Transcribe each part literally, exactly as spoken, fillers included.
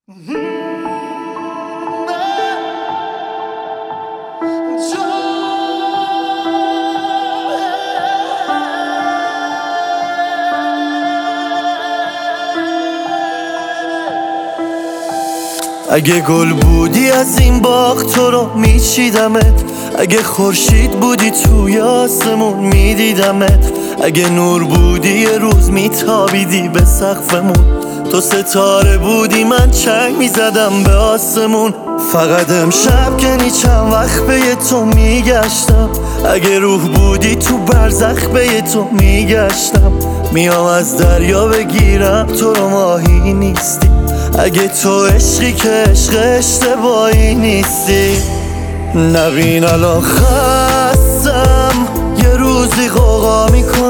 اگه گل بودی از این باغ تو رو میچیدمت، اگه خورشید بودی توی آسمون میدیدمت، اگه نور بودی یه روز میتابیدی به سقفمون، تو ستاره بودی من چنگ میزدم به آسمون. فقط امشب که نی چند وقت به تو میگشتم، اگه روح بودی تو برزخ به تو میگشتم، میام از دریا بگیرم تو رو ماهی نیستی، اگه تو عشقی که عشق اشتباهی نیستی. نبین الان خستم یه روزی غوغا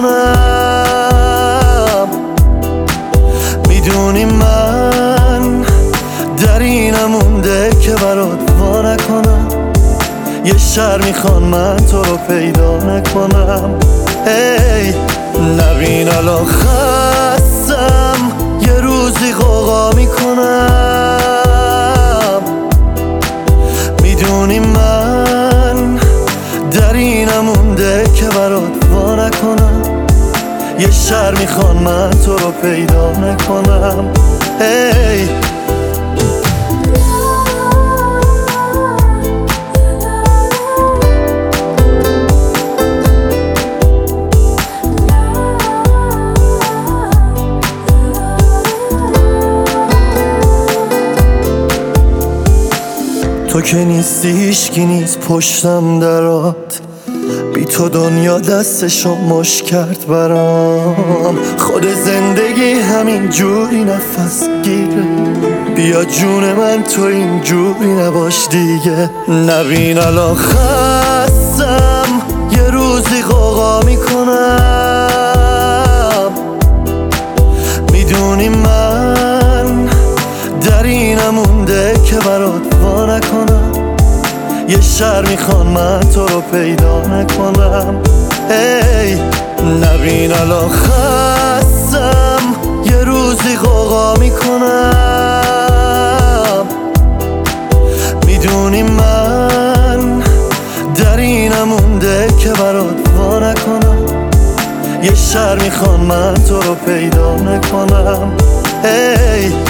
میکنم، میدونی من در اینم مونده که برات وا نکنم، یه شهر میخوان من تو رو پیدا نکنم. هی نبین الان خستم یه روزی غوغا میکنم، میدونی من در اینم مونده که برات وا نکنم، یه شهر میخوان من تو رو پیدا نکنم. هی تو که نیستی هیچکی نیست پشتم درات، بی تو دنیا دستشو مش کرد برام، خود زندگی همین جوری نفس گیره، بیا جون من تو این جوری نباش دیگه. نبین الان خستم یه روزی غوغا میکنم، میدونی من در اینم مونده که برات وا نکنم، یه شهر میخوان من تو رو پیدا نکنم. هی نبین الان خستم یه روزی غوغا میکنم، میدونی من در اینم مونده که برات وا نکنم، یه شهر میخوان من تو رو پیدا نکنم. هی